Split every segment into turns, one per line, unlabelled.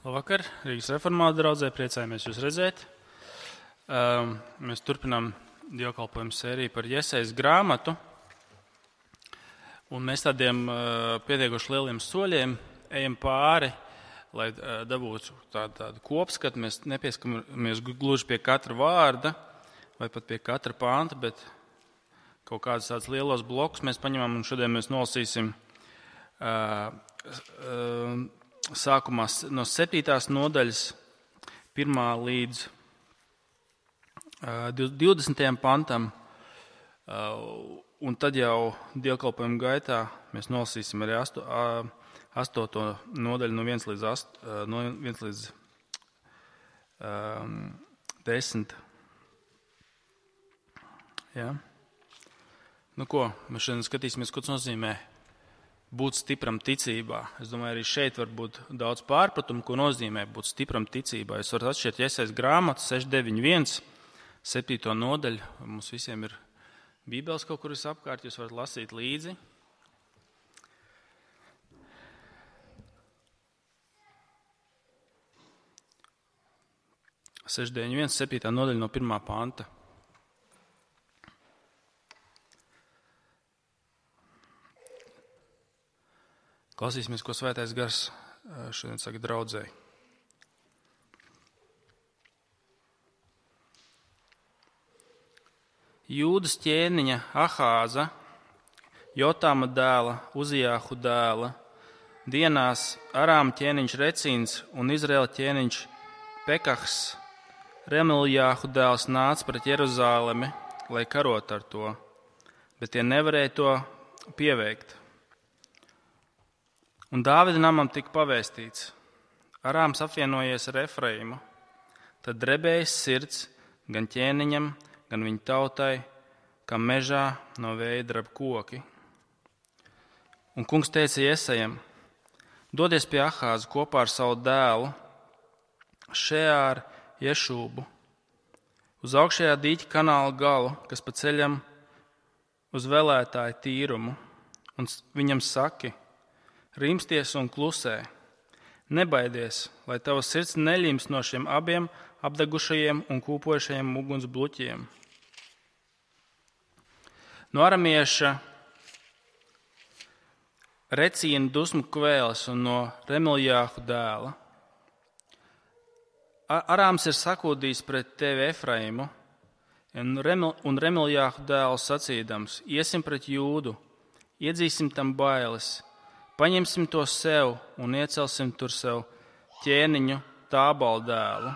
Labvakar, Rīgas reformātu draudzē, priecājamies jūs redzēt. Mēs turpinām dievkalpojumu sēriju par Jesejas grāmatu. Un mēs tādiem pietiekoši lieliem soļiem ejam pāri, lai dabūtu tādu kopskatu. Mēs nepieskamies gluži pie katra vārda vai pat pie katra panta, bet kaut kādus tādus lielos blokus mēs paņemam, un šodien mēs nolasīsim sākumā no 7. nodaļas 1. līdz 20. pantam, un tad jau dievkalpojuma gaitā mēs nolasīsim arī 8. nodaļu no 1 līdz 10. Ja? Nu ko, mēs šodien skatīsimies, ko tas nozīmē būt stipram ticībā. Es domāju, arī šeit var būt daudz pārpratumu, ko nozīmē būt stipram ticībā. Jūs varat atšķirt Jesejas grāmatu 691, 7. nodaļu. Mums visiem ir Bībeles kaut kur visapkārt, jūs varat lasīt līdzi. Sešs, 9, 1, 7. nodaļa no 1. panta. Klausīsimies, ko Svētais Gars šodien saka draudzēji. Jūdas ķēniņa Ahāza, Jotāma dēla, Uzijāhu dēla, dienās Arām ķēniņš Recīns un Izraēla ķēniņš Pekahs, Remiljāhu dēls nāca pret Jeruzālemi, lai karot ar to, bet tie nevarēja to pieveikt. Un Dāvida namam tika pavēstīts: Arāms apvienojies ar Efraimu, tad drebējas sirds gan ķēniņam, gan viņa tautai, kā mežā no vēja drab koki. Un kungs teica Jesejam: dodies pie Ahāza kopā ar savu dēlu, Šeāru Ješūbu, uz augšējā dīķa kanāla galu, kas pa ceļam uz vēlētāju tīrumu, un viņam saki: Rimsties un klusē, nebaidies, lai tavas sirds neļims no šiem abiem apdegušajiem un kūpojušajiem uguns bluķiem. No aramieša Recīna dusmu kvēles un no Remiljāhu dēla. Arāms ir sakūdījis pret tevi Efraimu, un Remiljāhu dēlu sacīdams: iesim pret Jūdu, iedzīsim tam bailes, paņemsim to sev un iecelsim tur sev ķēniņu Tābalu dēlu.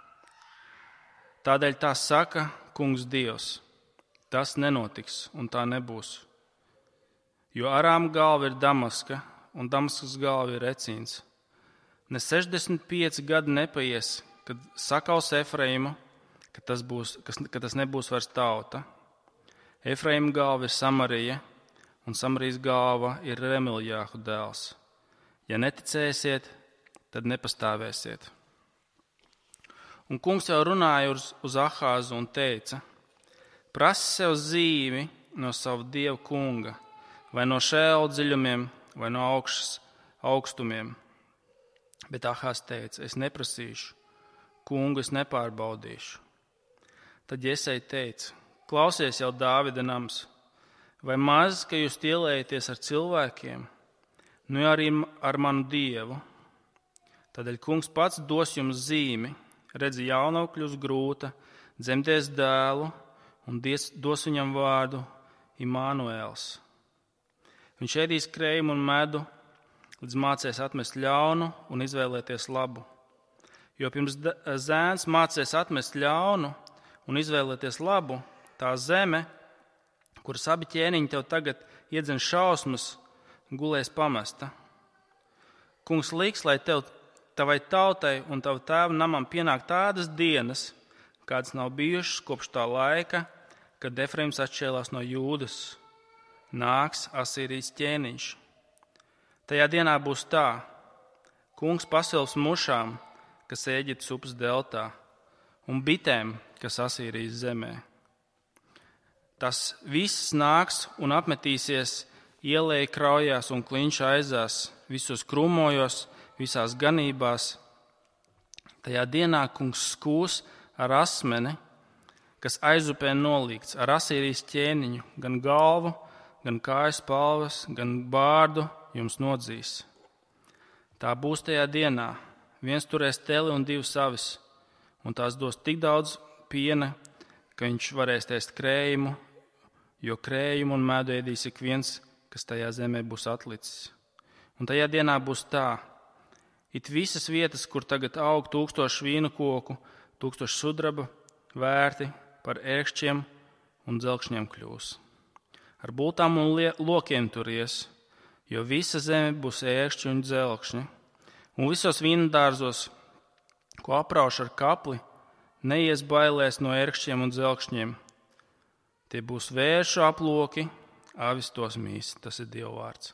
Tādēļ tā saka kungs Dievs: tas nenotiks un tā nebūs. Jo Arāma galva ir Damaska un Damaskas galva ir Recīns. Ne 65 gadi nepaies, kad sakaus Efraimu, ka tas nebūs vairs tauta. Efraima galva ir Samarija, un Samarijas galva ir Remiljāhu dēls. Ja neticēsiet, tad nepastāvēsiet. Un kungs jau runāja uz Ahāzu un teica: prasi sev zīmi no savu dievu kunga, vai no šēla dziļumiem, vai no augšas augstumiem. Bet Ahāz teica: es neprasīšu, kungu es nepārbaudīšu. Tad Jesej teica: klausies jau Dāvida nams, vai maz, ka jūs tielējaties ar cilvēkiem, nu arī ar manu dievu? Tādēļ kungs pats dos jums zīmi, redzi, jaunavu kļūs grūta, dzemdēs dēlu un dos viņam vārdu Imānuēls. Viņš ēdīs krējumu un medu, līdz mācēs atmest ļaunu un izvēlēties labu. Jo pirms zēns mācēs atmest ļaunu un izvēlēties labu, tā zeme, kuras abi ķēniņi tev tagad iedzen šausmas, gulēs pamesta. Kungs liks, lai tavai tautai un tavu tēvu namam pienāk tādas dienas, kādas nav bijušas kopš tā laika, kad Efraims atšķēlās no Jūdas. Nāks Asīrijas ķēniņš. Tajā dienā būs tā: kungs pasilps mušām, kas Ēģiptes upes deltā, un bitēm, kas Asīrijas zemē. Tas viss nāks un apmetīsies ielēja kraujās un kliņš aizās, visos krūmojos, visās ganībās, Tajā dienā kungs skūs ar asmeni, kas aizupē nolīgts, ar asīrijas ķēniņu, gan galvu, gan kājas palvas, gan bārdu jums nodzīs. Tā būs tajā dienā. Viens turēs teli un 2 avis, un tās dos tik daudz piena, ka viņš varēs ēst krējumu, jo krējumu un medu ēdīs ik viens, kas tajā zemē būs atlicis. Un tajā dienā būs tā, it visas vietas, kur tagad aug 1000 vīnu koku, 1000 sudraba vērti par ērkšķiem un dzelkšņiem kļūs. Ar bultām un lokiem tur ies, jo visa zeme būs ērkšķi un dzelkšņi. Un visos vīndārzos, ko aprauš ar kapli, neies bailēs no ērkšķiem un dzelkšņiem. Tie būs vēršu aploki, avis tos mīs. Tas ir Dieva vārds.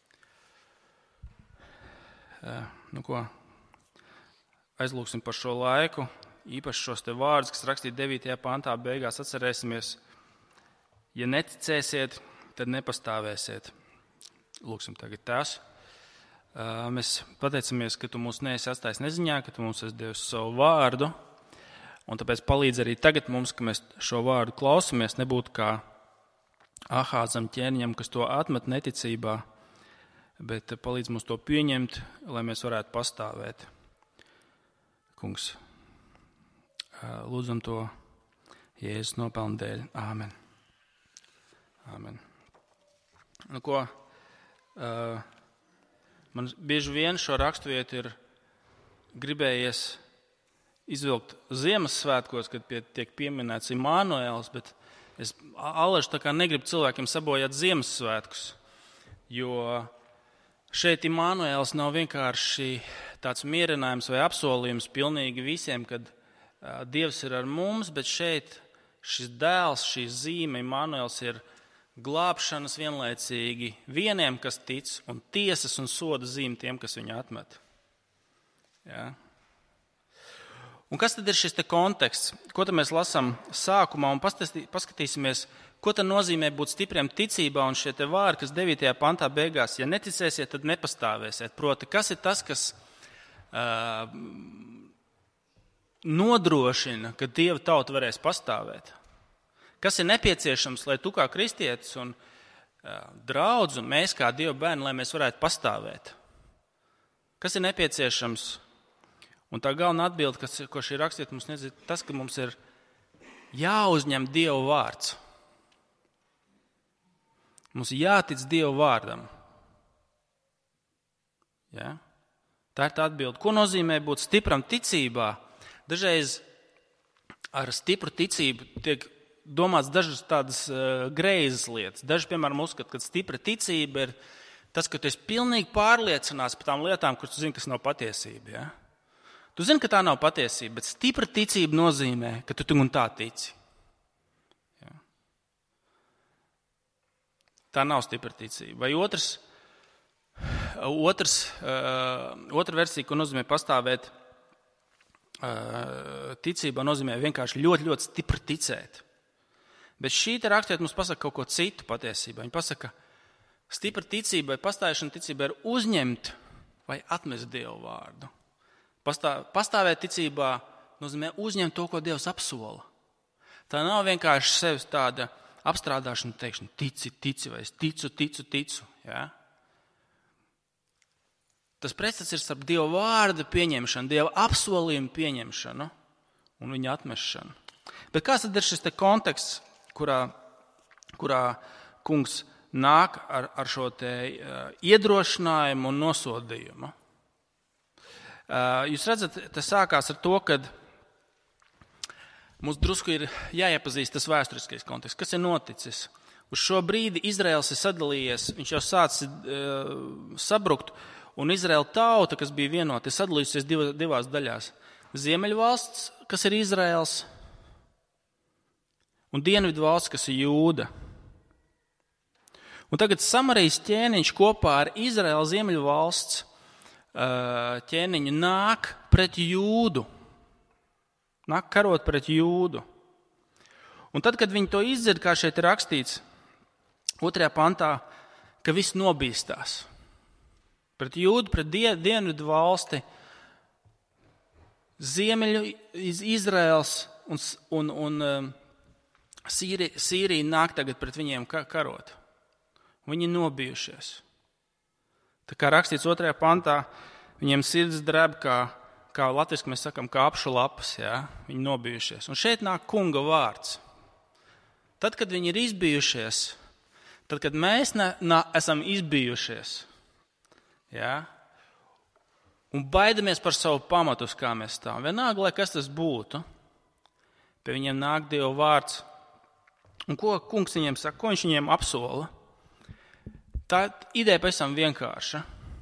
Aizlūksim par šo laiku, īpaši šos te vārdus, kas rakstīti 9. pantā, beigās atcerēsimies. Ja neticēsiet, tad nepastāvēsiet. Lūksim tagad tās. Mēs pateicamies, ka tu mūs neesi atstājis neziņā, ka tu mums esi devis savu vārdu, un tāpēc palīdz arī tagad mums, ka mēs šo vārdu klausamies, nebūtu kā Ahāzam ķēniņam, kas to atmet neticībā, bet palīdz mums to pieņemt, lai mēs varētu pastāvēt. Kungs, lūdzam to Jēzus nopelnu dēļ. Āmen. Āmen. Man bieži vien šo raksturvietu ir gribējies izvilkt Ziemassvētkos, kad tiek pieminēts Imānuēls, bet es alaži tā kā negribu cilvēkiem sabojāt Ziemassvētkus, jo šeit Imānuēls nav vienkārši tāds mierinājums vai apsolījums pilnīgi visiem, kad Dievs ir ar mums, bet šeit šis dēls, šī zīme Imānuēls ir glābšanas vienlaicīgi vieniem, kas tic, un tiesas un soda zīme tiem, kas viņu atmet. Ja? Un kas tad ir šis te konteksts? Ko tad mēs lasām sākumā un paskatīsimies, ko tad nozīmē būt stipriem ticībā un šie te vārdi, kas 9. pantā beigās, ja neticēsiet, tad nepastāvēsiet. Proti, kas ir tas, kas nodrošina, ka Dieva tauta varēs pastāvēt? Kas ir nepieciešams, lai tu kā kristietis un draudz un mēs kā Dieva bērni, lai mēs varētu pastāvēt? Kas ir nepieciešams? Un tā galvenā atbilde, ko šī rakstiet mums nezina, tas, ka mums ir jāuzņem Dieva vārds. Mums ir jātic Dieva vārdam. Ja? Tā ir tā atbilde. Ko nozīmē būt stipram ticībā? Dažreiz ar stipru ticību tiek domāts dažas tādas greizas lietas. Daži, piemēram, uzskata, ka stipra ticība ir tas, ka tu esi pilnīgi pārliecināts par tām lietām, kuras tu zini, kas nav patiesība. Ja? Tu zini, ka tā nav patiesība, bet stipra ticība nozīmē, ka tu un tā tici. Ja? Tā nav stipra ticība. Vai otra versija, ko nozīmē pastāvēt ticībā, nozīmē vienkārši ļoti, ļoti stipri ticēt. Bet šī te rakstiet mums pasaka kaut ko citu patiesībā. Viņa pasaka, stipra ticība vai pastāvēšana ticībā ir uzņemt vai atmest Dievu vārdu. Pastāvēt ticībā nozīmē uzņemt to, ko Dievs apsola. Tā nav vienkārši sevis tāda apstrādāšana, teikšana, tici, vai es ticu. Ja? Tas pretstats ir starp Dieva vārda pieņemšanu, Dieva apsolījumu pieņemšanu un viņa atmešanu. Bet kāds tad ir šis te konteksts, kurā kungs nāk ar šo te iedrošinājumu un nosodījumu? Jūs redzat, tas sākās ar to, ka mums drusku ir jāiepazīst tas vēsturiskais konteksts. Kas ir noticis? Uz šo brīdi Izraels ir sadalījies, viņš jau sācis sabrukt, un Izraela tauta, kas bija vienota, ir sadalījusies divās daļās. Ziemeļvalsts, kas ir Izraels, un dienvidu valsts, kas ir Jūda. Un tagad Samarijas ķēniņš kopā ar Izraēla ziemeļu valsts ķēniņu nāk pret Jūdu. Nāk karot pret Jūdu. Un tad, kad viņi to izdzird, kā šeit ir rakstīts 2. pantā, ka viss nobīstās. Pret Jūdu, pret dienvidu valsti ziemeļu iz Izraels un Sīrija nāk tagad pret viņiem karot. Viņi nobijušies. Tā kā rakstīts 2. pantā, viņiem sirds dreb, kā latviski mēs sakam, kā apšu lapas, jā? Viņi nobijušies. Un šeit nāk kunga vārds. Tad, kad viņi ir izbijušies, tad, kad mēs esam izbijušies, jā? Un baidamies par savu pamatu, uz kā mēs stāvam. Vienalga, lai kas tas būtu, pie viņiem nāk Dieva vārds. Un ko kungs viņiem saka, ko viņš viņiem apsola? Tā ideja pavisam vienkārša.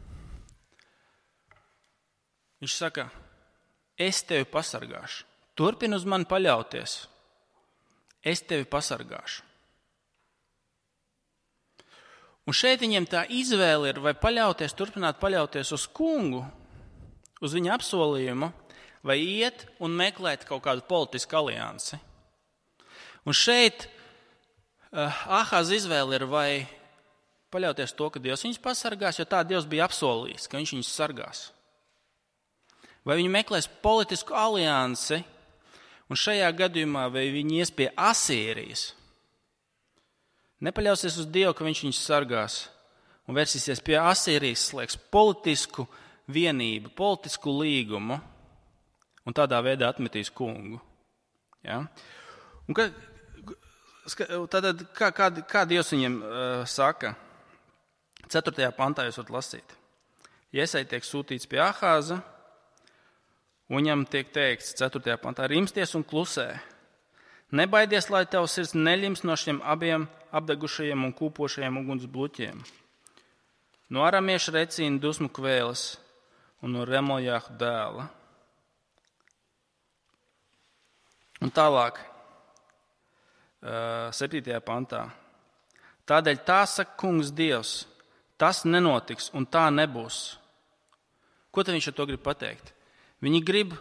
Viņš saka, es tevi pasargāšu. Turpini uz mani paļauties. Es tevi pasargāšu. Un šeit viņiem tā izvēle ir, vai turpināt paļauties uz kungu, uz viņa apsolījumu, vai iet un meklēt kaut kādu politisku aliansi. Un šeit Ahāza izvēle ir, vai paļauties to, ka Dievs viņus pasargās, jo tā Dievs bija apsolījis, ka viņš viņus sargās. Vai viņi meklēs politisku aliansi, un šajā gadījumā vai viņi ies pie Asīrijas, nepaļausies uz Dievu, ka viņš viņus sargās, un versīsies pie Asīrijas, slēgs politisku vienību, politisku līgumu, un tādā veidā atmetīs kungu. Ja? Un tātad, kā Dievs viņiem saka? 4. pantā jūs varat lasīt. Iesai tiek sūtīts pie Ahāza, un viņam tiek teikts 4. pantā, rimsties un klusē. Nebaidies, lai tavs sirds neļims no šiem abiem apdegušajiem un kūpošajiem uguns bluķiem. No aramieša Recīna dusmu kvēles un no Remoljāhu dēla. Un tālāk, 7. pantā. Tādēļ tā saka kungs Dievs, tas nenotiks un tā nebūs. Ko tad viņš ar to grib pateikt? Viņi grib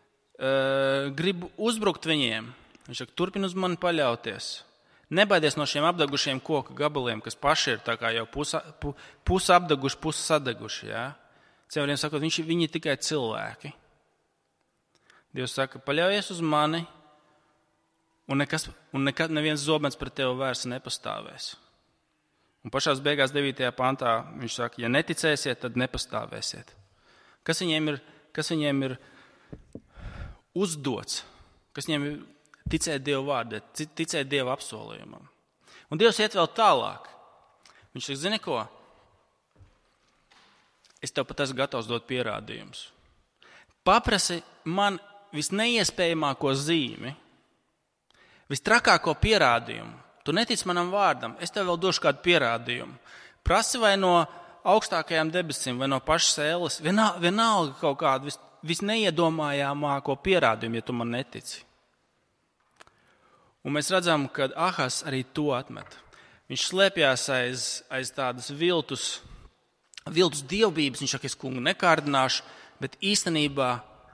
uzbrukt viņiem. Viņš saka, turpin uz mani paļauties. Nebaidies no šiem apdegušiem koku gabaliem, kas paši ir tā kā jau pusi apdeguši, pusi sadeguši. Ja? Citiem sakot, viņi ir tikai cilvēki. Dievs saka, paļaujies uz mani, un nekad neviens zobens pret tevi vairs nepastāvēs. Un pašās beigās 9. pantā viņš saka, ja neticēsiet, tad nepastāvēsiet. Kas viņiem ir uzdots? Kas viņiem ir ticēt Dieva vārdu, ticēt Dieva apsolījumam? Un Dievs iet vēl tālāk. Viņš saka, zini ko? Es tev pat esmu gatavs dot pierādījumus. Paprasi man visneiespējamāko zīmi, vistrakāko pierādījumu. Tu netici manam vārdam, es tev vēl došu kādu pierādījumu. Prasi vai no augstākajām debesīm, vai no pašas ēles, vienalga kaut kādu visneiedomājamāko pierādījumu, ja tu man netici. Un mēs redzam, ka Ahāzs arī to atmet. Viņš slēpjās aiz tādas viltus dievbības, viņš saka, es kungu nekārdināšu, bet īstenībā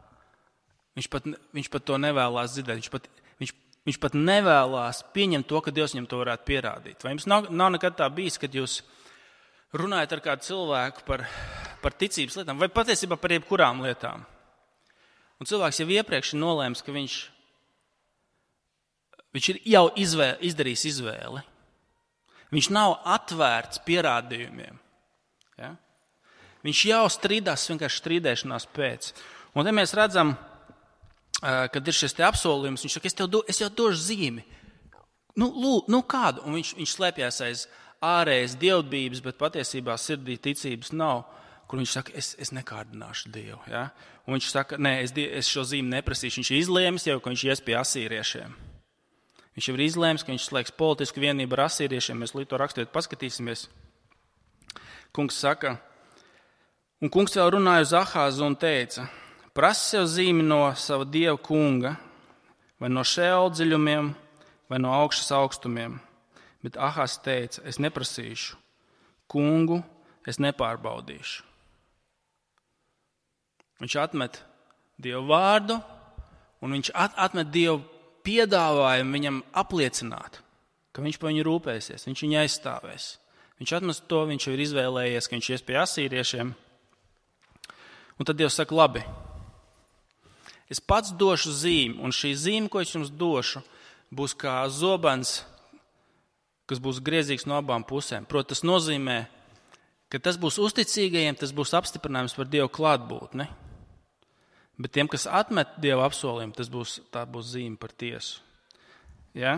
viņš pat to nevēlās dzirdēt. Viņš pat nevēlās pieņemt to, ka Dievs viņam to varētu pierādīt. Vai jums nav nekad tā bijis, kad jūs runājat ar kādu cilvēku par ticības lietām, vai patiesībā par jebkurām lietām? Un cilvēks jau iepriekš ir nolēms, ka viņš ir jau izdarījis izvēli. Viņš nav atvērts pierādījumiem. Ja? Viņš jau strīdās, vienkārši strīdēšanās pēc. Un te mēs redzam, kad ir šis te apsolījums, viņš saka, es jau došu zīmi. Kādu? Un viņš slēpjās aiz ārējas dievbības, bet patiesībā sirdī ticības nav, kur viņš saka, es nekārdināšu Dievu. Ja? Un viņš saka, nē, es šo zīmi neprasīšu. Viņš ir izlēmis jau, ka viņš ies pie asīriešiem. Viņš jau ir izlēmis, ka viņš slēgs politisku vienību ar asīriešiem. Mēs līdz to rakstot paskatīsimies. Kungs saka, un kungs vēl runāja uz Ahāzu un teica, prasi sev zīmi no sava dieva kunga, vai no šeola dziļumiem, vai no augšas augstumiem. Bet Ahāzs teica, es neprasīšu, kungu es nepārbaudīšu. Viņš atmet Dievu vārdu, un viņš atmet Dievu piedāvājumu viņam apliecināt, ka viņš par viņu rūpēsies, viņš viņu aizstāvēs. Viņš atmest to, viņš jau ir izvēlējies, ka viņš ies pie asīriešiem. Un tad Dievs saka, labi, Es pats došu zīmi, un šī zīme, ko es jums došu, būs kā zobens, kas būs griezīgs no abām pusēm. Proti, tas nozīmē, ka tas būs uzticīgajiem, tas būs apstiprinājums par Dievu klātbūtni. Bet tiem, kas atmet Dieva apsolījumu, tā būs zīme par tiesu. Ja?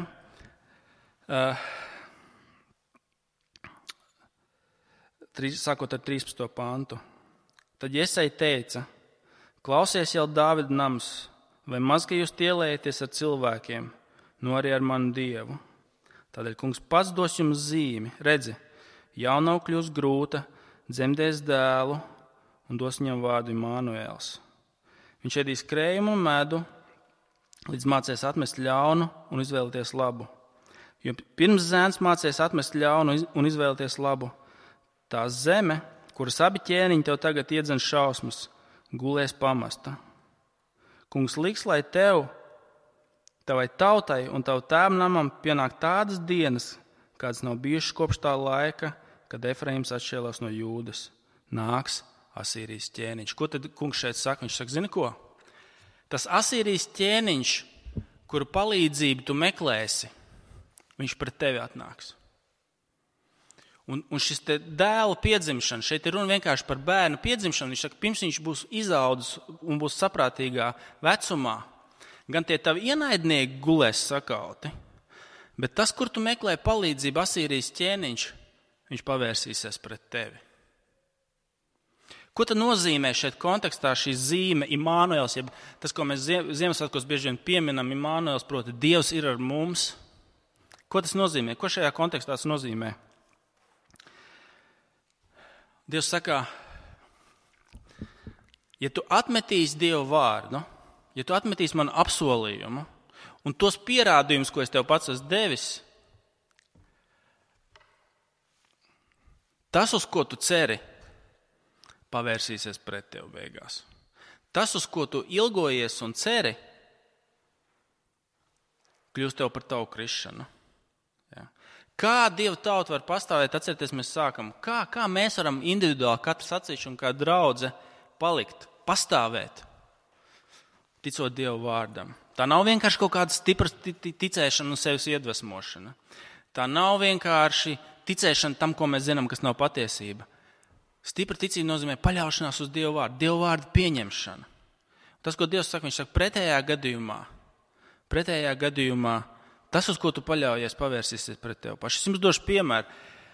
Sākot ar 13. pantu. Tad Jesai teica, klausies jau Dāvida nams, vai maz, ka jūs tielējaties ar cilvēkiem, no arī ar manu Dievu. Tādēļ kungs pats dos jums zīmi, redzi, jaunava kļūs grūta, dzemdēs dēlu un dos viņam vārdu Imānuēls. Viņš ēdīs krējumu un medu, līdz mācēs atmest ļaunu un izvēlēties labu. Jo pirms zēns mācēs atmest ļaunu un izvēlēties labu, tā zeme, kuras abi ķēniņi tev tagad iedzen šausmas, gulēs pamasta. Kungs liks, lai tavai tautai un tavu tēvam namam pienāk tādas dienas, kādas nav bijušas kopš tā laika, kad Efraims atšķēlās no Jūdas. Nāks Asīrijas ķēniņš. Ko tad kungs šeit saka? Viņš saka, zini ko? Tas Asīrijas ķēniņš, kuru palīdzību tu meklēsi, viņš pret tevi atnāks. Un šis te dēla piedzimšana, šeit ir runa vienkārši par bērnu piedzimšanu. Viņš saka, pirms viņš būs izaudzis un būs saprātīgā vecumā, gan tie tavi ienaidnieki gulēs sakauti, bet tas, kur tu meklē palīdzību, Asīrijas ķēniņš, viņš pavērsīsies pret tevi. Ko tad nozīmē šeit kontekstā šī zīme Imānuēls, jeb tas, ko mēs Ziemassvētkos bieži vien pieminam, Imānuēls, proti Dievs ir ar mums? Ko tas nozīmē? Ko šajā kontekstā tas nozīmē? Dievs saka, ja tu atmetīsi Dievu vārdu, ja tu atmetīsi manu apsolījumu un tos pierādījumus, ko es tev pats esmu devis, tas, uz ko tu ceri, pavērsīsies pret tevi beigās. Tas, uz ko tu ilgojies un ceri, kļūs tev par tavu krišanu. Ja. Kā Dieva tauta var pastāvēt, atcerieties, mēs sākam, kā mēs varam individuāli katrs atsevišķi un kā draudze palikt, pastāvēt, ticot Dieva vārdam. Tā nav vienkārši kaut kāda stipra ticēšana un sevis iedvesmošana. Tā nav vienkārši ticēšana tam, ko mēs zinām, kas nav patiesība. Stipra ticība nozīmē paļaušanās uz Dieva vārdu, Dieva vārdu pieņemšanu. Tas, ko Dievs saka, viņš saka, pretējā gadījumā, tas, uz ko tu paļaujies, pavērsīsies pret tevi pašu. Es jums došu piemēru.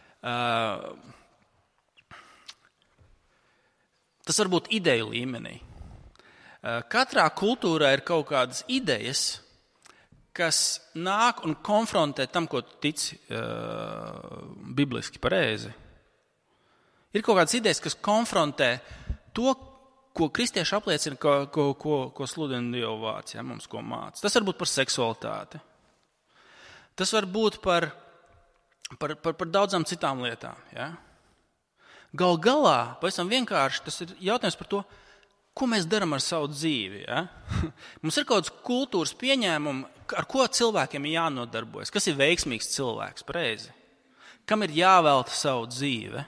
Tas var būt ideju līmenī. Katrā kultūrā ir kaut kādas idejas, kas nāk un konfrontē tam, ko tu tici bibliski pareizi. Ir kaut kādas idejas, kas konfrontē to, ko kristieši apliecina, ko sludina Dieva vārds, ja, mums ko māca. Tas var būt par seksualitāti. Tas var būt par daudzām citām lietām. Ja? Gal galā, pavisam vienkārši, tas ir jautājums par to, ko mēs darām ar savu dzīvi. Ja? Mums ir kaut kāds kultūras pieņēmumi, ar ko cilvēkiem ir jānodarbojas. Kas ir veiksmīgs cilvēks, pareizi? Kam ir jāvelta savu dzīve?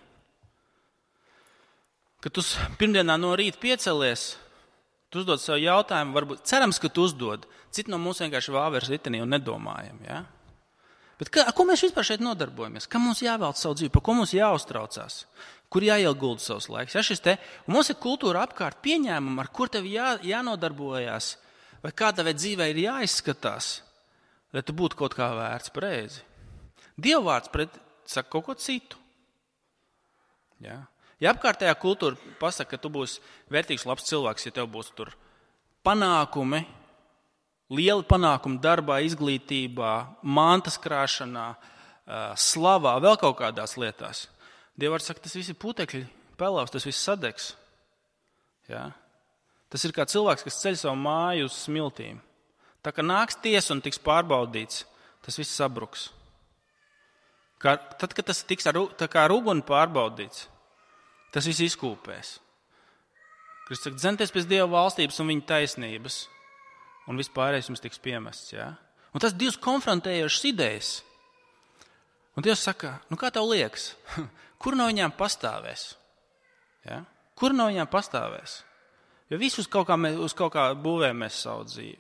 Kad tu pirmdienā no rīta piecelies, tu uzdod sev jautājumu, varbūt cerams, ka tu uzdod. Citi no mums vienkārši vāveres ritenī un nedomājam. Ja? Bet ar ko mēs vispār šeit nodarbojamies? Kam mums jāvelta savu dzīvi? Par ko mums jāuztraucās? Kur jāiegulda savs laiks? Ja, un mums ir kultūra apkārt pieņēmuma, ar kur tev jānodarbojās, vai kāda veida dzīvē ir jāizskatās, lai tu būtu kaut kā vērts pareizi. Dieva vārds saka kaut ko citu. Ja? Ja apkārtējā kultūra pasaka, ka tu būsi vērtīgs, labs cilvēks, ja tev būs tur panākumi, lieli panākumi darbā, izglītībā, mantas krāšanā, slavā, vēl kaut kādās lietās. Dieva vārds saka, tas viss ir putekļi, pelavs, tas viss sadegs. Ja? Tas ir kā cilvēks, kas ceļ savu māju uz smiltīm. Tā kā nāks tiesa un tiks pārbaudīts, tas viss sabruks. Tad, kad tas tiks kā ar uguni pārbaudīts, tas viss izkūpēs. Kristus saka, dzenieties pēc Dieva valstības un viņa taisnības, un vispārējais jums tiks piemests. Ja? Un tas Dievs konfrontējošas idejas. Un Dievs saka, kā tev liekas, kur no viņām pastāvēs? Ja? Kur no viņām pastāvēs? Jo visu uz kaut kā būvējam mēs savu dzīvi.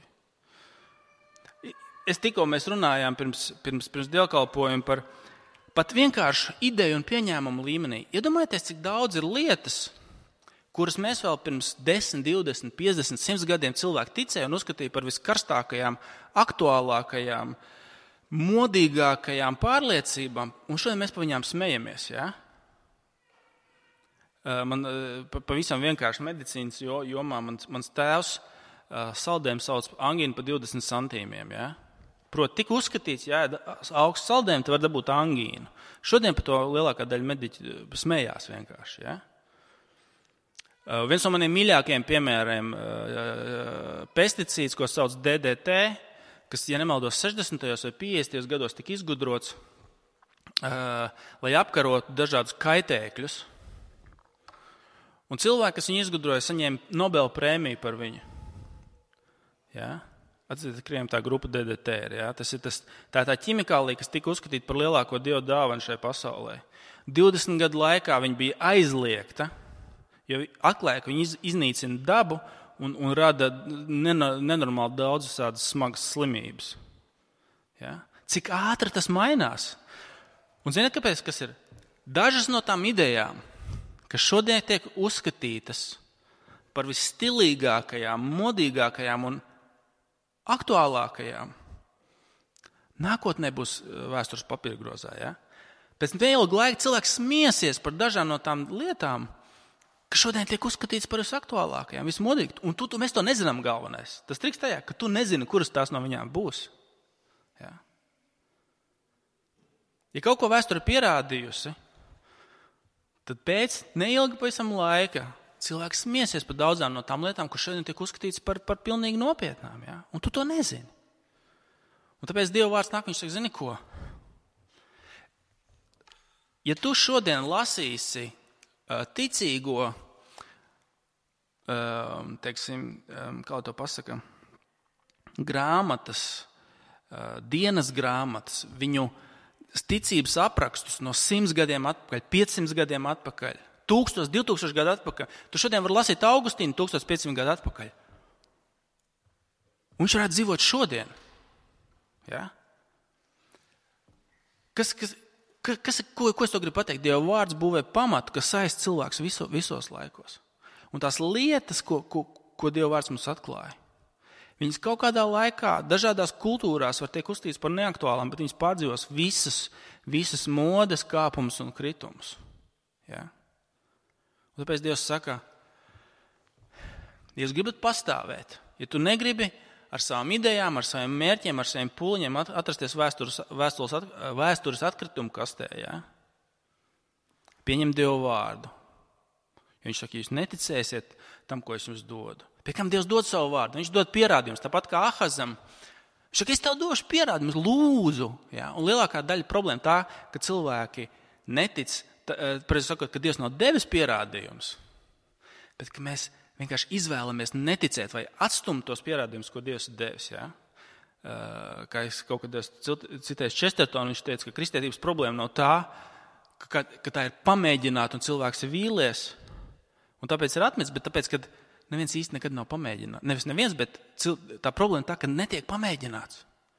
Mēs runājām pirms dievkalpojuma par pat vienkārši ideju un pieņēmumu līmenī. Iedomājieties, cik daudz ir lietas, kuras mēs vēl pirms 10, 20, 50, 100 gadiem cilvēki ticēja un uzskatīja par viskarstākajām, aktuālākajām, modīgākajām pārliecībām, un šodien mēs par viņām smejamies. Ja? Man pavisam vienkārši medicīnas jomā mans tēvs saldējumu sauc angīnu pa 20 centīmiem. Ja? Proti, tik uzskatīts, ja augsts saldējumi, tu var dabūt angīnu. Šodien par to lielākā daļa mediķi smējās vienkārši. Ja? Viens no maniem mīļākajiem piemēriem pesticīds, ko sauc DDT, kas, ja nemaldos, 60. vai 50. gados tika izgudrots, lai apkarotu dažādus kaitēkļus. Un cilvēki, kas viņu izgudroja, saņēma Nobela prēmiju par viņu. Ja? Atcīmredzot, krieviem tā grupa DDT ir. Ja? Tā ķimikālija, kas tika uzskatīta par lielāko dievu dāvanu šajā pasaulē. 20 gadu laikā viņa bija aizliegta, jo atklāja, ka viņa iznīcina dabu un rada nenormāli daudz tādas smagas slimības. Ja? Cik ātri tas mainās? Un ziniet, kāpēc? Kas ir? Dažas no tām idejām, kas šodien tiek uzskatītas par visstilīgākajām, modīgākajām un aktuālākajām, nākotnē būs vēstures papīrgrozā. Ja? Pēc neilga laika cilvēks smiesies par dažām no tām lietām, kas šodien tiek uzskatītas par visaktuālākajām, vismodīgākajām. Un mēs to nezinām galvenais. Tas triks tajā, ka tu nezini, kuras tās no viņām būs. Ja? Ja kaut ko vēsture pierādījusi, tad pēc neilga pavisam laika cilvēks smiesies par daudzām no tām lietām, kas šodien tiek uzskatīts par pilnīgi nopietnām. Ja? Un tu to nezini. Un tāpēc Dieva vārds nāk, viņš saka, zini ko? Ja tu šodien lasīsi ticīgo, teiksim, kā to pasaka, grāmatas, dienas grāmatas, viņu ticības aprakstus no 100 gadiem atpakaļ, 500 gadiem atpakaļ, 1000, 2000 gadu atpakaļ. Tu šodien vari lasīt Augustīnu 1500 gadu atpakaļ. Un viņš varētu dzīvot šodien. Ja? Ko es to gribu pateikt? Dieva vārds būvē pamatu, kas saist cilvēks visos laikos. Un tās lietas, ko Dieva vārds mums atklāja, viņas kaut kādā laikā, dažādās kultūrās var tiek uzskatītas par neaktuālām, bet viņas pārdzīvos visas modes, kāpumus un kritumus. Ja? Un tāpēc Dievs saka, ja jūs gribat pastāvēt, ja tu negribi ar savām idejām, ar saviem mērķiem, ar saviem pūliņiem atrasties vēstures atkritumu kastē, ja? Pieņem Dievu vārdu. Jo viņš saka, ja jūs neticēsiet tam, ko es jums dodu. Pie kam Dievs dod savu vārdu? Viņš dod pierādījumus, tāpat kā Ahazam. Viņš saka, es tev došu pierādījumus, lūdzu. Ja? Un lielākā daļa problēma tā, ka cilvēki netic, sakot, ka Dievs nav devis pierādījumus, bet ka mēs vienkārši izvēlamies neticēt vai atstumt tos pierādījumus, ko Dievs ir devis. Ja? Kā es kaut kad citēju Chestertonu, viņš teica, ka kristietības problēma nav tā, ka tā ir pamēģināta un cilvēks ir vīlies, un tāpēc ir atmetis, bet tāpēc, ka neviens īsti nekad nav pamēģināts. Nevis neviens, bet tā problēma tā, ka netiek pamēģināts.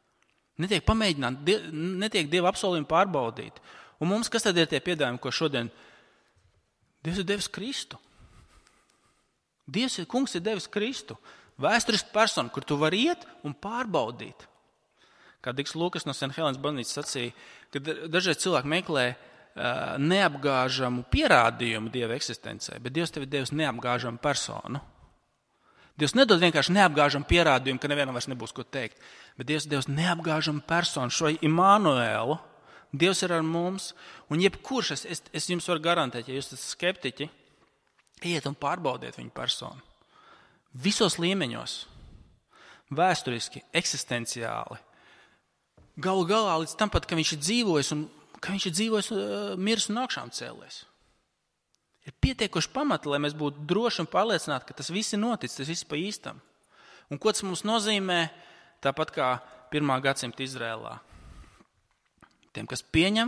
Netiek Dieva apsolījumi pārbaudīti. Un mums, kas tad ir tie piedāvājumi, ko šodien Dievs ir devis Kristu? Kungs ir devis Kristu. Vēsturisku personu, kur tu vari iet un pārbaudīt. Kā Diks Lukas no St. Helēnas baznīcas sacīja, ka dažreiz cilvēki meklē neapgāžamu pierādījumu Dieva eksistencē, bet Dievs tev ir devis neapgāžamu personu. Dievs nedod vienkārši neapgāžamu pierādījumu, ka nevienam vairs nebūs ko teikt, bet Dievs ir devis neapgāžamu personu, šo Immanuēlu. Dievs ir ar mums, un jebkurš, es jums varu garantēt, ja jūs esat skeptiķi, iet un pārbaudiet viņu personu. Visos līmeņos, vēsturiski, eksistenciāli, galu galā līdz tam pat, ka viņš ir dzīvojis, miris un augšām cēlies. Ir pietiekuši pamati, lai mēs būtu droši un pārliecināti, ka tas viss ir noticis, tas viss pa īstam. Un ko tas mums nozīmē, tāpat kā 1. gadsimta Izrēlā? Tiem, kas pieņem,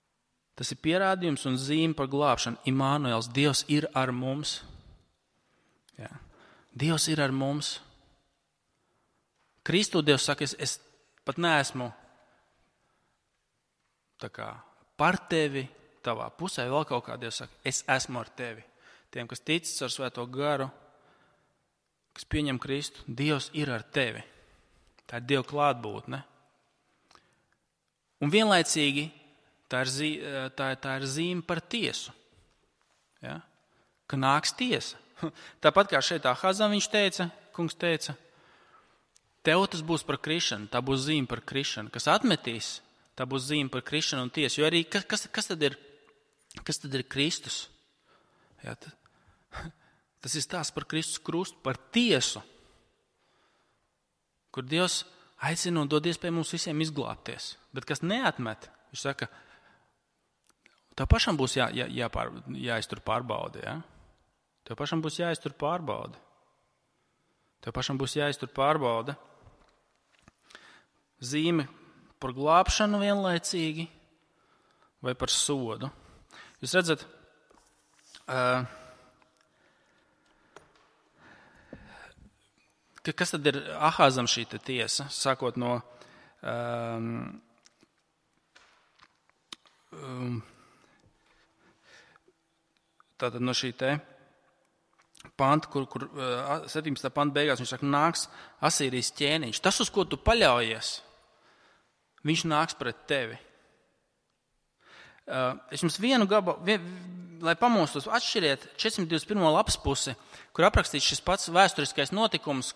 tas ir pierādījums un zīme par glābšanu. Immanuēls, Dievs ir ar mums. Ja. Dievs ir ar mums. Kristū Dievs saka, es pat neesmu tā kā par tevi, tavā pusē, vēl kaut kā Dievs saka, es esmu ar tevi. Tiem, kas ticis ar Svēto garu, kas pieņem Kristu, Dievs ir ar tevi. Tā ir Dieva klātbūtne. Un vienlaicīgi tā ir zīme par tiesu. Ja? Ka nāks tiesa. Tāpat kā šeit Ahazam kungs teica, tev tas būs par krišanu, tā būs zīme par krišanu. Kas atmetīs, tā būs zīme par krišanu un tiesu. Jo arī kas tad ir Kristus? Ja, tas ir stāsts par Kristus krustu, par tiesu, kur Dievs aicina un dod iespēju mums visiem izglābties. Bet kas neatmet, viņš saka, tev pašam būs jāiztur pārbaude. Ja? Tev pašam būs jāiztur pārbaude. Tev pašam būs jāiztur pārbaude. Zīme par glābšanu vienlaicīgi vai par sodu. Jūs redzat, kas tad ir Ahazam šī tiesa, sākot no tātad no šī te panta, kur 17. panta beigās viņš saka, nāks Asīrijas ķēniņš. Tas, uz ko tu paļaujies, viņš nāks pret tevi. Es jums vienu gabalu, lai pamostos, atšķiriet 421. lapas pusi, kur aprakstīts šis pats vēsturiskais notikums,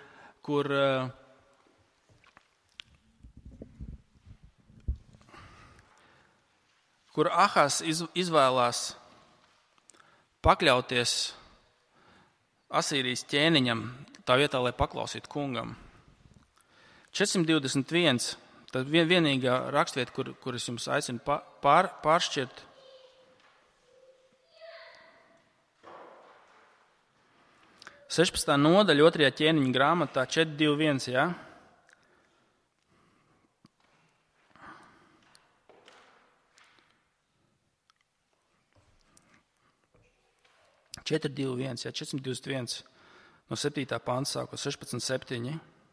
kur Ahaz izvēlās pakļauties Asīrijas ķēniņam tā vietā, lai paklausītu kungam. 421. Tad vienīgā rakstvieta, kur es jums aicinu pāršķirt. Sešpadsmitā nodaļa 2. ķēniņa grāmatā 4.2.1. Ja? Ja, 421 no 7. panta sākot 16.7.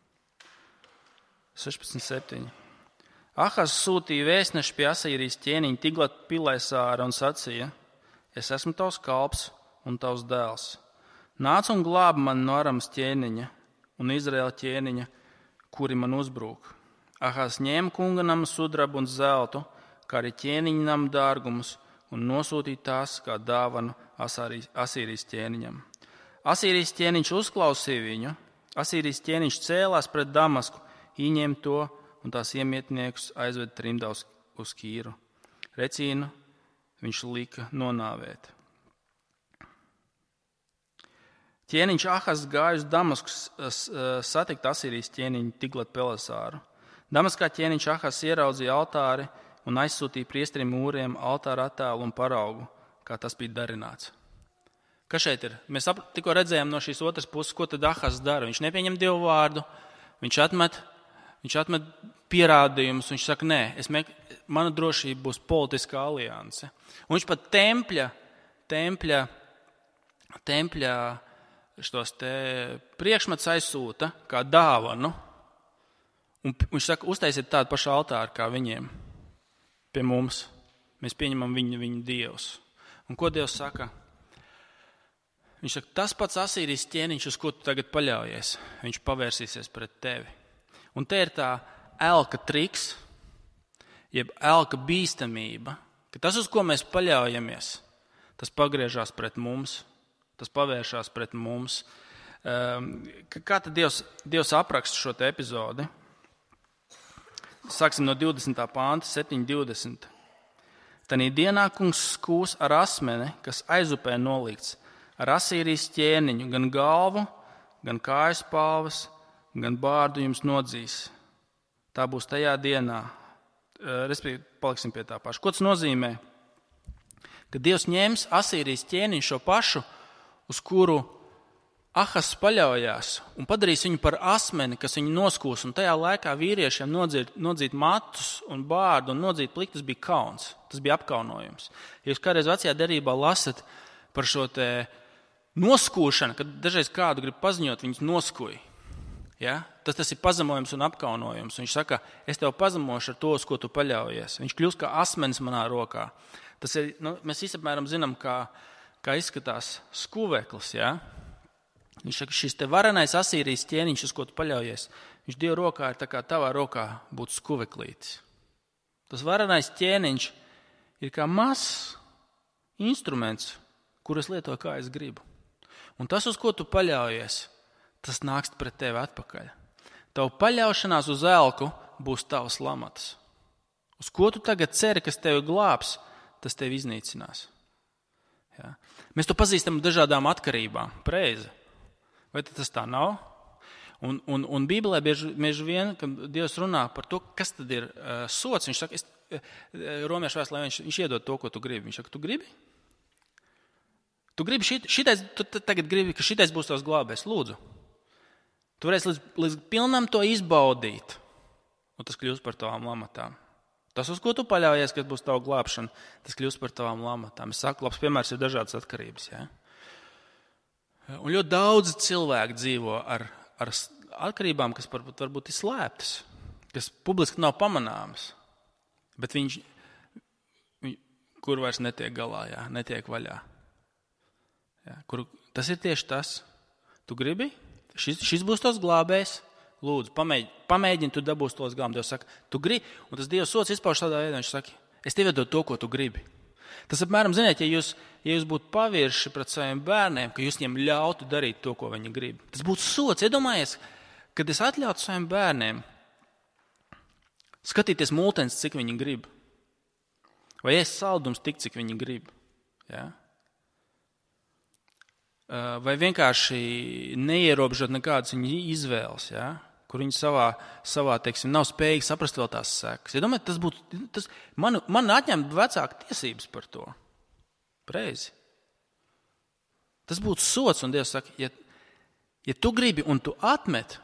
16.7. Ahaz sūtīja vēstnešu pie Asīrijas ķēniņa Tiglat-Pilesāra un sacīja, es esmu tavs kalps un tavs dēls. Nāc un glāb mani no Aramas ķēniņa un Izraēla ķēniņa, kuri man uzbrūk. Ahaz ņēma kunga nama sudrabu un zeltu, kā arī ķēniņa nama dārgumus, un nosūtīja tās kā dāvanu Asīrijas ķēniņam. Asīrijas ķēniņš uzklausīja viņu. Asīrijas ķēniņš cēlās pret Damasku, ieņēma to un tās iemietniekus aizveda trimdā uz Kīru. Recīnu viņš lika nonāvēt. Ķēniņš Ahaz gāja uz Damasku satikt Asīrijas ķēniņu Tiglat-Pilesāru. Damaskā ķēniņš Ahaz ieraudzīja altāri un aizsūtīja priesterim Ūriem altāra attēlu un paraugu, kā tas bija darināts. Kas šeit ir? Mēs tikko redzējām no šīs otras puses, ko tad Ahaz dara. Viņš nepieņem Dievu vārdu, viņš atmet pierādījumus, viņš saka, nē, mana drošība būs politiskā alianse. Un viņš pat tempļa šos te priekšmets aizsūta kā dāvanu. Un viņš saka, uztaisiet tādu pašu altāru kā viņiem. Pie mums. Mēs pieņemam viņu dievus. Un ko Dievs saka? Viņš saka, tas pats Asīrijas ķēniņš, uz ko tu tagad paļaujies, viņš pavērsīsies pret tevi. Un te ir tā elka triks, jeb elka bīstamība, ka tas, uz ko mēs paļaujamies, tas pagriežās pret mums, tas pavēršās pret mums. Kā tad Dievs apraksta šo te epizodi? Sāksim no 20. pānta, 7.20. Tanī dienā kungs skūs ar asmeni, kas aizupē nolikts, ar Asīrijas ķēniņu, gan galvu, gan kājas palvas, gan bārdu jums nodzīs. Tā būs tajā dienā. Respektīvi, paliksim pie tā paša. Ko tas nozīmē? Ka Dievs ņems Asīrijas ķēniņu šo pašu, uz kuru Ahaz paļaujās, un padarīs viņu par asmeni, kas viņu noskūs, un tajā laikā vīriešiem nodzīt matus un bārdu un nodzīt pliktus bija kauns. Tas bija apkaunojums. Ja jūs kādreiz vecajā derībā lasat par šo te Noskūšana, kad dažreiz kādu grib paziņot, viņus noskuj. Ja? Tas ir pazemojums un apkaunojums. Viņš saka, es tev pazemošu ar to, uz ko tu paļaujies. Viņš kļūst kā asmenis manā rokā. Tas ir, mēs apmēram zinām, kā izskatās skuveklis. Ja? Viņš saka, šis te varenais Asīrijas ķēniņš, uz ko tu paļaujies, viņš Dieva rokā ir tā kā tavā rokā būtu skuveklītis. Tas varenais ķēniņš ir kā mazs instruments, kur es lietoju, kā es gribu. Un tas, uz ko tu paļaujies, tas nāks pret tevi atpakaļ. Tavu paļaušanās uz elku būs tavas lamatas. Uz ko tu tagad ceri, kas tevi glābs, tas tevi iznīcinās. Ja? Mēs to pazīstam dažādām atkarībām. Pareizi. Vai tas tā nav? Un Bībelē bieži vien, kad Dievs runā par to, kas tad ir sots, viņš saka, Romiešu vēstulē viņš iedod to, ko tu gribi. Viņš saka, tu gribi? Tu gribi tu tagad gribi, ka šitais būs tavs glābējs. Lūdzu. Tu varēsi līdz pilnam to izbaudīt. Un tas kļūst par tavām lamatām. Tas, uz ko tu paļaujies, kas būs tava glābšana, tas kļūst par tavām lamatām. Es saku, labs piemērs ir dažādas atkarības. Ja? Un ļoti daudz cilvēku dzīvo ar atkarībām, kas varbūt ir slēptas, kas publiski nav pamanāmas, bet kur vairs netiek galā, jā, netiek vaļā. Jā, tas ir tieši tas. Tu gribi? Šis būs tos glābējs. Lūdzu, pamēģini, tu dabūsi tos glābējus. Dievs saka, tu gribi? Un tas Dievs sots izpauž tādā veidā, viņš saka, es tev iedodu to, ko tu gribi. Tas apmēram, ziniet, ja jūs būtu pavirši pret saviem bērniem, ka jūs viņiem ļautu darīt to, ko viņi grib. Tas būtu sots. Iedomājies, kad es atļautu saviem bērniem skatīties multens, cik viņi grib. Vai ēst saldums tik, cik viņi grib. Ja? Vai vienkārši neierobežot nekādas viņa izvēles, ja? Kur viņi savā teiksim, nav spējīgi saprast vēl tās sekas. Ja domāju, man atņemt vecāku tiesības par to. Pareizi. Tas būtu sots, un Dievs saka, ja tu gribi un tu atmet,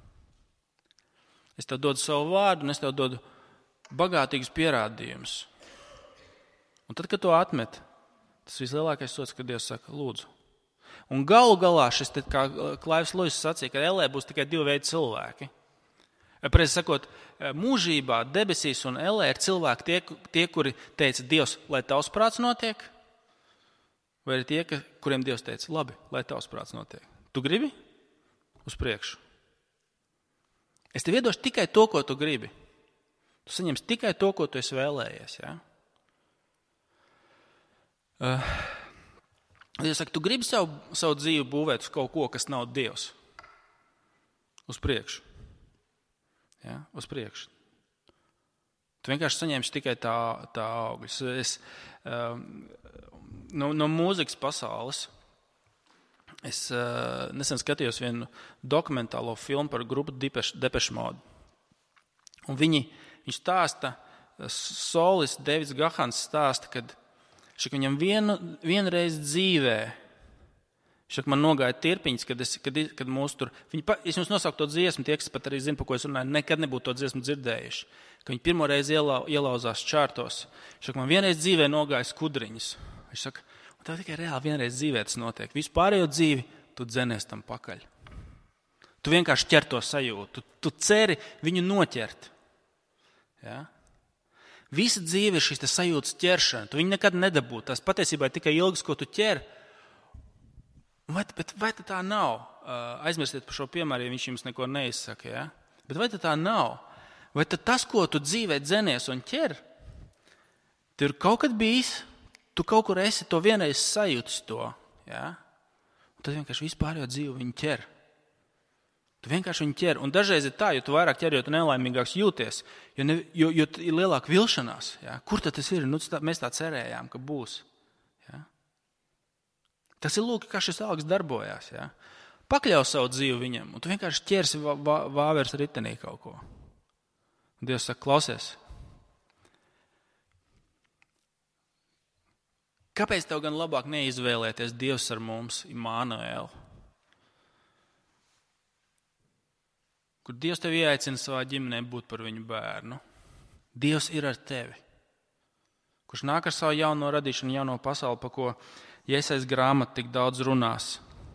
es tev dodu savu vārdu, un es tev dodu bagātīgus pierādījumus. Un tad, kad to atmet, tas vislielākais sots, kad Dievs saka, lūdzu. Un galu galā šis, kā Klaivs Luis sacīja, ka ellē būs tikai divi veidi cilvēki. Pareizi sakot, mūžībā debesīs un ellē ir cilvēki tie, kuri teica, Dievs, lai tavs prāts notiek, vai ir tie, kuriem Dievs teica, labi, lai tavs prāts notiek. Tu gribi? Uz priekšu. Es tev iedošu tikai to, ko tu gribi. Tu saņemsi tikai to, ko tu esi vēlējies. Ja? Dievs saka, tu gribi savu dzīvi būvēt uz kaut ko, kas nav Dievs. Uz priekšu. Ja? Uz priekšu. Tu vienkārši saņemsi tikai tā augļus. No mūzikas pasaules es nesen skatījos vienu dokumentālo filmu par grupu Depeche Mode. Un viņš stāsta, solists Davids Gahans stāsta, kad viņam vienreiz dzīvē, man nogāja tirpiņas, kad mūs tur, es jums nosauku to dziesmu, tie, kas pat arī zina, pa ko es runāju, nekad nebūtu to dziesmu dzirdējuši, ka viņi pirmo reizi ielauzās čārtos. Man vienreiz dzīvē nogāja skudriņas. Viņš saka, un tev tikai reāli vienreiz dzīvē tas notiek. Visu pārējo dzīvi tu dzenies tam pakaļ. Tu vienkārši ķer to sajūtu. Tu ceri viņu noķert. Ja? Visa dzīve ir šīs sajūtas ķeršana. Tu viņu nekad nedabū. Tas patiesībā ir tikai ilgas, ko tu ķer. Vai tā nav? Aizmirstiet par šo piemēru, ja viņš jums neko neizsaka. Ja? Bet vai tā nav? Vai tas, ko tu dzīvē dzenies un ķer, tur kaut kad bijis, tu kaut kur esi to vienreiz sajūtis to. Ja? Un tad vienkārši vispārējo dzīvi viņu ķer. Tu vienkārši viņu ķer. Un dažreiz ir tā, jo tu vairāk ķer, jo tu nelaimīgāks jūties, jo ir lielāka vilšanās. Ja? Kur tad tas ir? Mēs tā cerējām, ka būs. Ja? Tas ir lūk, kā šis augs darbojās. Ja? Pakļauj savu dzīvi viņam, un tu vienkārši ķersi vāvers ritenī kaut ko. Un Dievs saka, klausies. Kāpēc tev gan labāk neizvēlēties Dievs ar mums, Imānuēlu? Kur Dievs tevi ieaicina savā ģimenē būt par viņu bērnu. Dievs ir ar tevi. Kurš nāk ar savu jauno radīšanu, jauno pasauli, pa ko Iesais grāmata tik daudz runās.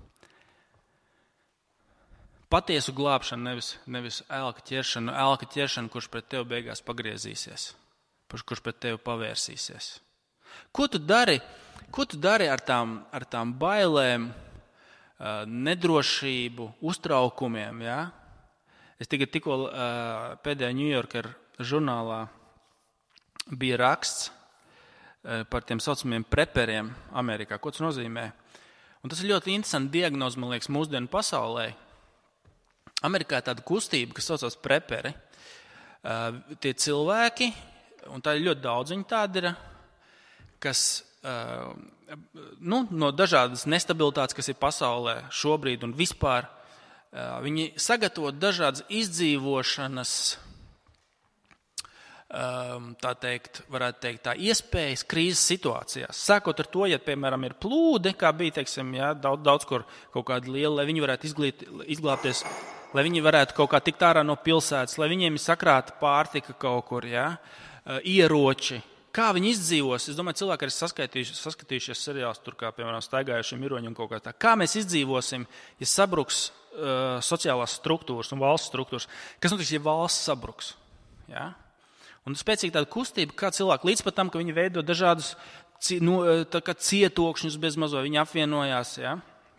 Patiesu glābšanu, nevis ēlka ķeršanu, kurš pret tevi beigās pagriezīsies, kurš pret tevi pavērsīsies. Ko tu dari ar tām bailēm, nedrošību, uztraukumiem? Ja? Es tikko pēdējā New Yorker žurnālā bija raksts par tiem saucamiem preperiem Amerikā. Ko tas nozīmē? Un tas ir ļoti interesanti diagnoze, man liekas, mūsdienu pasaulē. Amerikā ir tāda kustība, kas saucās preperi. Tie cilvēki, un tā ir ļoti daudz viņi tādi ir, kas no dažādas nestabilitātes, kas ir pasaulē šobrīd un vispār, viņi sagatavo dažādas izdzīvošanas, varētu teikt, tā iespējas krīzes situācijās. Sākot ar to, ja, piemēram, ir plūdi, kā bija, teiksim, ja, daudz kur kaut kāda liela, lai viņi varētu izglābties, lai viņi varētu kaut kā tikt ārā no pilsētas, lai viņiem ir sakrāta pārtika kaut kur, ja, ieroči. Kā viņi izdzīvos? Es domāju, cilvēki ir saskatījušies seriāls, tur kā, piemēram, staigājušie miroņi un kaut kā tā. Kā mēs izdzīvosim, ja sabruks sociālās struktūras un valsts struktūras? Kas notiks, ja valsts sabruks? Ja? Un spēcīga tāda kustība, kā cilvēki līdz pat tam, ka viņi veido dažādus cietokšņus bez mazo, viņi apvienojās. Ja?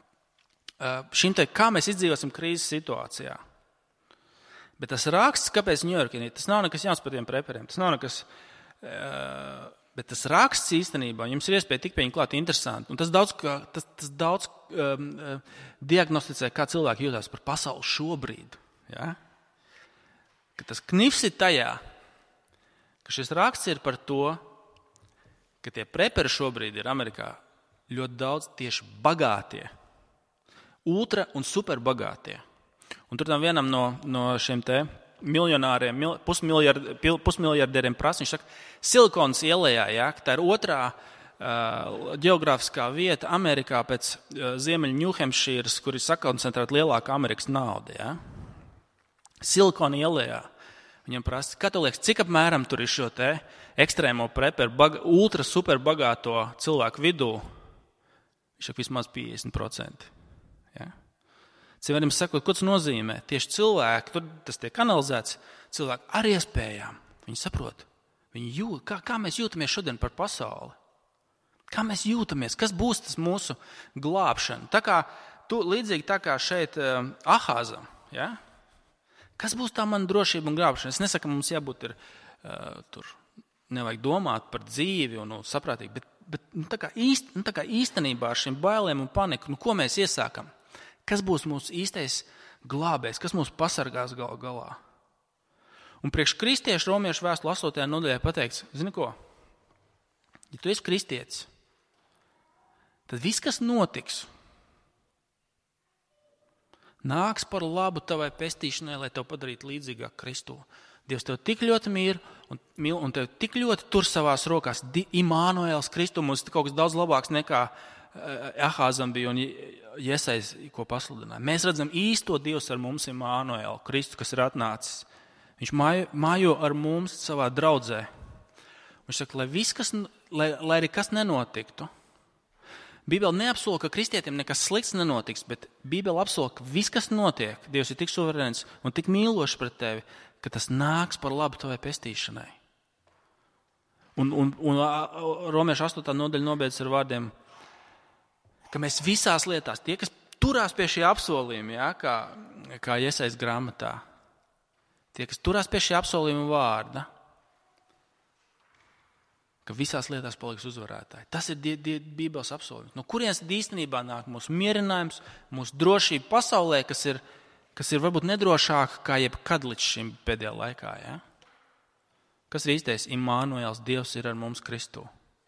Kā mēs izdzīvosim krīzes situācijā? Bet tas raksts, kāpēc Ņujorkā, tas nav nekas jauns par tiem preperiem. Tas nav nekas, bet tas raksts īstenībā, jums ir iespēja tikt pie viņa klāt interesanti. Un tas daudz diagnosticē, kā cilvēki jūtās par pasauli šobrīd. Ja? Ka tas knifs ir tajā, ka šis raksts ir par to, ka tie preperi šobrīd ir Amerikā ļoti daudz tieši bagātie, ultra un superbagātie. Un tur tam vienam no šiem te miljonāriem, pusmiljardieriem prasa, viņš saka, Silikonas ielējā, ja, tā ir otrā ģeogrāfiskā vieta Amerikā pēc ziemeļu Ņūhempšīras, kur ir sakoncentrēta lielāka Amerikas nauda. Ja. Silikona ielējā. Viņam prasa, kā tu liekas, cik apmēram tur ir šo te ekstrēmo preperu, ultra superbagāto cilvēku vidū? Viņš saka, vismaz 50%. Ja? Cilvēkiem sakot, ko tas nozīmē? Tieši cilvēki, tur tas tiek analizēts, cilvēki ar iespējām. Viņi saprot, viņi jūt, kā mēs jūtamies šodien par pasauli. Kā mēs jūtamies, kas būs tas mūsu glābšana? Līdzīgi tā kā šeit Ahāzam, ja? Kas būs tā mana drošība un glābšana? Es nesaku, mums jābūt tur, nevajag domāt par dzīvi un saprātīgi, bet tā kā īstenībā ar šīm bailēm un paniku, ko mēs iesākam? Kas būs mūsu īstais glābējs? Kas mūs pasargās galu galā? Un priekš kristiešu romiešu vēstule 8. nodaļā pateikts, zini ko? Ja tu esi kristietis, tad viss, kas notiks, nāks par labu tavai pestīšanai, lai tev padarītu līdzīgāk Kristu. Dievs tev tik ļoti mīl un tev tik ļoti tur savās rokās. Imānuēls Kristu mums ir kaut kas daudz labāks nekā Ahāzam bija un Iesais, ko pasludināja. Mēs redzam īsto Dievs ar mums Imānuēlu, Kristu, kas ir atnācis. Viņš mājo ar mums savā draudzē. Viņš saka, lai arī kas nenotiktu. Bībele neapsola, ka kristietim nekas slikts nenotiks, bet Bībele apsola, ka viss, kas notiek, Dievs ir tik suverēns un tik mīlošs pret tevi, ka tas nāks par labu tavai pestīšanai. Un Romiešu 8. nodaļa nobeidz ar vārdiem, ka mēs visās lietās, tie, kas turās pie šī apsolījuma, ja, kā Iesais grāmatā, tie, kas turās pie šī apsolījuma vārda, ka visās lietās paliks uzvarētāji. Tas ir Bībeles apsolījums. No kurienes īstenībā nāk mūsu mierinājums, mūsu drošība pasaulē, kas ir varbūt nedrošāka kā jebkad līdz šim pēdējā laikā. Ja? Kas ir īstais? Imānuēls, Dievs ir ar mums Kristū.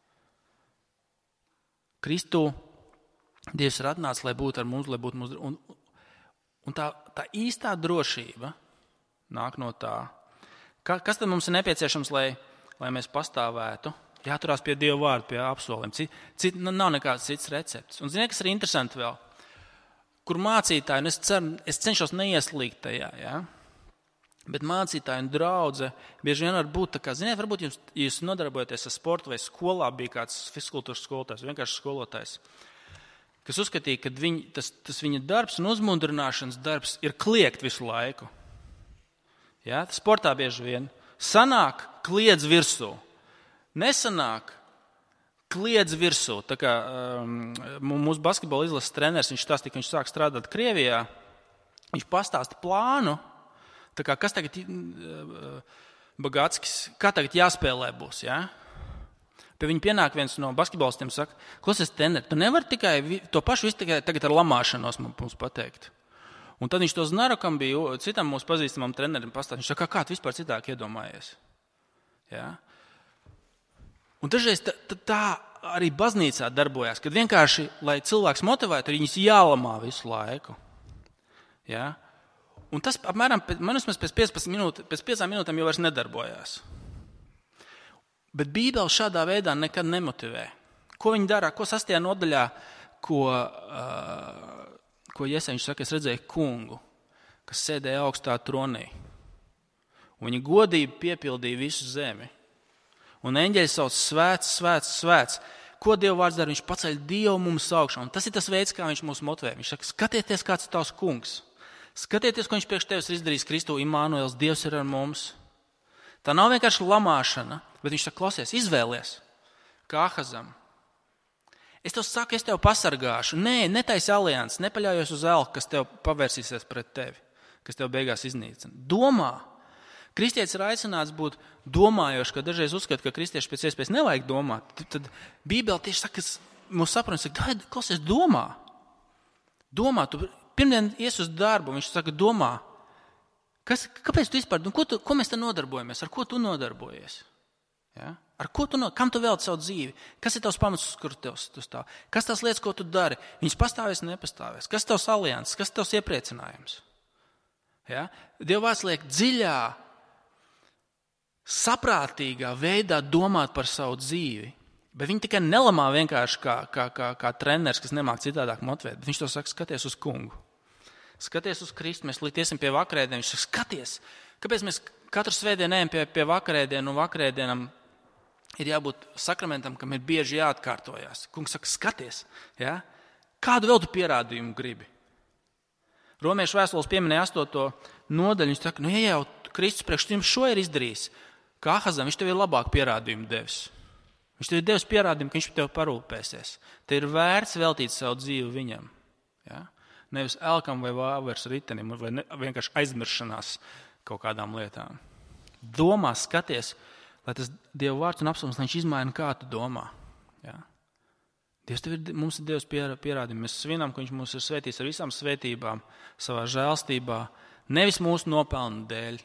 Kristū Dievs ir atnācis, lai būtu ar mums, lai būtu mūsu. Un tā īstā drošība nāk no tā. Kas tad mums ir nepieciešams, lai mēs pastāvētu? Jāturās pie Dieva vārda, pie apsolījuma. Nav nekāds cits recepts. Un ziniet, kas ir interesanti vēl? Kur mācītāji, un es cenšos neieslīgt tajā, ja? Bet mācītāji un draudze bieži vien var būt tā kā, ziniet, varbūt jūs nodarbojaties ar sportu vai skolā bija kāds fiziskultūras skolotājs, vienkārši skolotājs, kas uzskatīja, ka tas viņa darbs un uzmundrināšanas darbs ir kliegt visu laiku. Ja? Sportā bieži vien sanāk, kliedz virsū. Nesanāk, kliedz virsū. Tā kā mūsu basketbola izlases treneris, viņš stāstīja, ka viņš sāk strādāt Krievijā, viņš pastāsta plānu, tā kā kas tagad Bagātskis, kā tagad jāspēlē būs, ja? Pie viņa pienāk viens no basketbolistiem, saka, klausies, treneri, tu nevari tikai to pašu visu tagad ar lamāšanos mums pateikt. Un tad viņš to Znarokam bija, citam mūsu pazīstamam trenerim pastāst, viņš saka, kā tu vispār citāk iedomājies? Ja? Un dažreiz tā arī baznīcā darbojās, kad vienkārši, lai cilvēks motivētu, viņus jālamā visu laiku. Ja? Un tas apmēram pēc 5 minūtēm jau vairs nedarbojās. Bet Bībele šādā veidā nekad nemotivē. Ko viņi dara? Ko 6. nodaļā, ko Jesaņš saka, es redzēju kungu, kas sēdēja augstā tronī. Un viņa godība piepildīja visu zemi. Un eņģeļi sauc svēts, svēts, svēts. Ko Dieva vārds dara? Viņš paceļ Dievu mums augšā. Un tas ir tas veids, kā viņš mūs motivē. Viņš saka, skatieties, kāds ir tavs kungs. Skatieties, ko viņš priekš tevis ir izdarījis Kristu, Imānuels, Dievs ir ar mums. Tā nav vienkārši lamāšana, bet viņš saka, klausies, izvēlies, kā Ahazam. Es tev saku, es tev pasargāšu. Nē, netaisi alianses, nepaļaujos uz elku, kas tev pavērsīsies pret tevi, kas tev beigās iznīcina. Domā. Kristietis ir aicināts būt domājošs, ka dažreiz uzskata, ka kristieši pēc iespējas nevajag domāt. Tad Bībele tieši saka, mūsu saprot, saka, klausies, domā. Domā, tu pirmdien ies uz darbu, viņš saka, domā, kāpēc tu vispār, ko mēs te nodarbojamies, ar ko tu nodarbojies? Ja? Kam tu velti savu dzīvi? Kas ir tavs pamats, uz kuru tu stāv? Kas tās lietas, ko tu dari? Viņas pastāvēs un nepastāvēs. Kas ir tavs alianses? Kas ir tavs iepriecinājums? Ja? Dieva vārds liek dziļā, saprātīgā veidā domāt par savu dzīvi. Bet viņi tikai nelamā vienkārši kā treneris, kas nemāk citādāk motivēt. Viņš to saka, skaties uz kungu. Skaties uz Kristu, mēs tiesim pie vakarēdienu. Viņš saka, skaties, kāpēc mēs katru svētdienu ejam pie vakarēdienu, un vakarēdienam ir jābūt sakramentam, kam ir bieži jāatkārtojās. Kungs saka, skaties, ja? Kādu vēl tu pierādījumu gribi? Romiešu vēstules pieminēja 8. nodaļu, viņš saka, ja jau Kristus priekš jums šo ir izdarījis, kā Ahazam, viņš tev ir labāk pierādījumu devis. Viņš tev ir devis pierādījumu, ka viņš par tevi parūpēsies. Te ir vērts veltīt savu dzīvi viņam. Ja? Nevis elkam vai vāvers ritenim, vai vienkārši aizmiršanās kaut kādām lietām. Domā, skaties, lai tas Dieva vārds un apsolījums, lai viņš izmaina, kā tu domā. Ja? Mums ir Dievs pierādījumi. Mēs svinām, ka viņš mūs ir svētījis ar visām svētībām, savā žēlstībā, nevis mūsu nopelnu dēļ,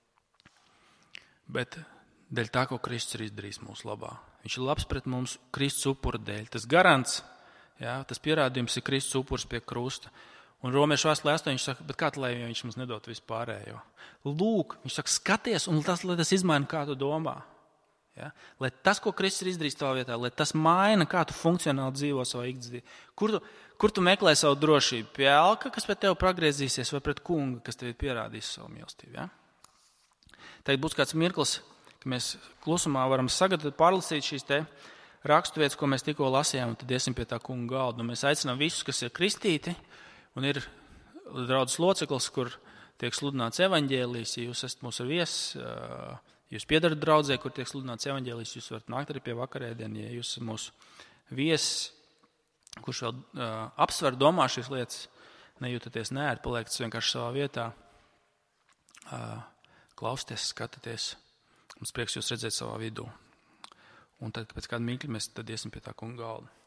bet dēļ tā, ko Kristus ir izdarījis mūsu labā. Viņš ir labs pret mums Kristus upura dēļ. Tas garants, ja, tas pierādījums ir Kristus upurs pie krusta. Un Romiešu vēstulē 8 viņš saka, bet kā lai viņš mums nedod vispārējo? Lūk, viņš saka, skaties, un lai tas izmaina, kā tu domā. Ja? Lai tas, ko Kristus ir izdarījis tavā vietā, lai tas maina, kā tu funkcionāli dzīvo savā ikdzīvē. Kur tu meklē savu drošību? Pie elka, kas pret tevi pagriezīsies, vai pret kunga, kas tev ir pierādījis savu mīlestību. Ja? Tagad būs kāds mirklis, ka mēs klusumā varam sagatavot, pārlasīt šīs te raksturvietas, ko mēs tikko lasījām, un tad iesim pie tā kunga galda. Un mēs aicinām visus, kas ir kristīti, un ir draudzes loceklis, kur tiek sludināts evaņģēlijs. Ja jūs esat mūsu viesis, jūs piedarat draudzē, kur tiek sludināts evaņģēlijs, jūs varat nākt arī pie vakarēdienu. Ja jūs esat mūsu viesis, kurš vēl apsver, domā šīs lietas, nejūtaties neērti, paliekat vienkārši savā vietā, klausieties, skatieties. Mums prieks jūs redzēt savā vidū. Un tad pēc kāda mirkļa mēs tad iesim pie tā kunga galda.